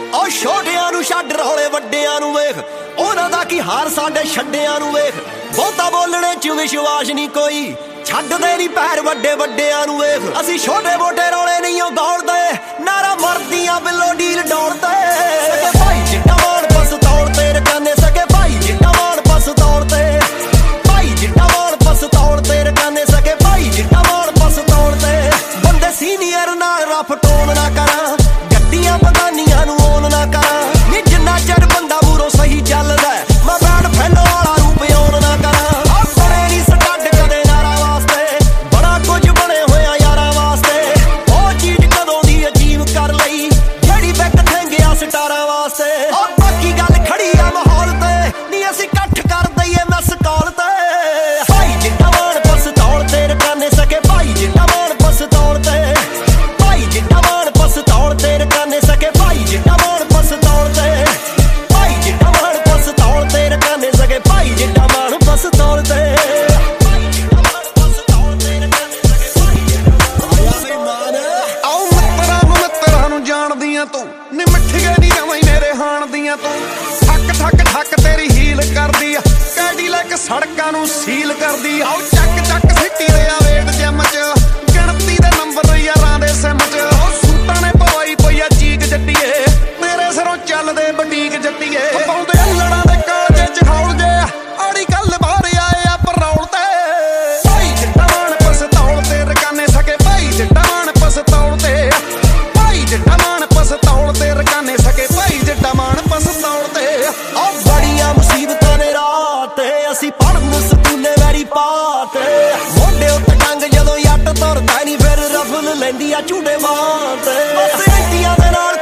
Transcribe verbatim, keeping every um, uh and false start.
ओ छोटियां नूं छड्ड रौले वड्डियां नूं वेख, उन्हां दा की हार साडे छड्डियां नूं वेख। बहुता बोलणे च विश्वास नहीं कोई, छड्डदे नहीं पैर वड्डे वड्डियां नूं वेख। असीं छोटे मोटे रौले नहीं ओ गौलदे, नारा मरदियां बिल्लो डील डोलदे। सके भाई जिट्टा माण पसतौल तेरे कन्ने, सके भाई जिट्टा माण पसतौल ते, भाई जिट्टा माण पसतौल तेरे कन्ने, सके भाई जिट्टा माण पसतौल ते। बंदे सीनियर नाल रफ टोन ना करा, गड्डियां बगानियां नूं ओन ना करा। नी जिन्ना चिर बंदा मूरों सही चलदा, मैं बैड फैलो वाला रूप ओन ना करा। बने नी सटड कदे नारा वास्ते, बड़ा कुछ बने होया यारां वास्ते। ओ चीज कदों दी अजीब कर लई, जेड़ी बैक थेंगिया सटारां वास्ते। ओ बाकी गल खड़ी आ माहौल ते, नी असीं कट्ठ कर दईए नस कौल ते। भाई जिट्टा माण पसतौल तेरे कन्ने, सके भाई जिट्टा माण पसतौल ते, भाई जिट्टा माण पसतौल तेरे कन्ने, सके भाई जिट्टा माण पसतौल ते, भाई जिट्टा माण पसतौल तेरे कन्ने, सके भाई जिट्टा माण पसतौल ते। आओ मित्तरां नूं मित्तरां नूं जाणदियां तूं, नी मिठीए नी जमां मेरे हाण दियां तूं। ठक ठक ठक तेरी हील करदी आ, कैडीलैक सड़कां नूं सील करदी। आओ ਚੱਕ ਚੱਕ ਸਿੱਟੀ ਦੇ ਆ ਵੇਟ ਜਿਮ च, ਗਿਣਤੀ ਦੇ ਨੰਬਰ ਯਾਰਾਂ ਦੇ ਸਿਮ च। ਉਹ ਸੂਟਾਂ ਨੇ ਪਵਾਈ ਪਈ ਆ ਚੀਕ ਜੱਟੀਏ, ਮੇਰੇ ਸਿਰੋਂ ਚੱਲਦੇ ਬਟੀਕ ਜੱਟੀਏ। ਪਾਉਂਦੇ ਲੜਾਂ ਦੇ ਕਾਲਜੇ ਚ ਖੌਲ ਜੇ, ਆੜੀ ਗੱਲ ਬਾਹਰ ਆਏ ਆ ਪਰੌਲ ਤੇ। ਭਾਈ ਜਿੱਟਾ ਮਾਣ ਪਸਤੌਲ ਤੇਰੇ ਕੰਨੇ, ਸਕੇ ਭਾਈ ਜਿੱਟਾ ਮਾਣ ਪਸਤੌਲ ਤੇ, ਭਾਈ ਜਿੱਟਾ ਮਾਣ ਪਸਤੌਲ ਤੇਰੇ ਕੰਨੇ, ਸਕੇ ਭਾਈ ਜਿੱਟਾ ਮਾਣ ਪਸਤੌਲ ਤੇ। ओ बड़ियां मुसीबतां ने रात, असीं पढ़न सकूले वैरी पात। मोढे उत्ते डंग जदों जट तुरदा नी, फिर रफल लैंदी आ झूटे मां ते। बस इंटियां दे नाल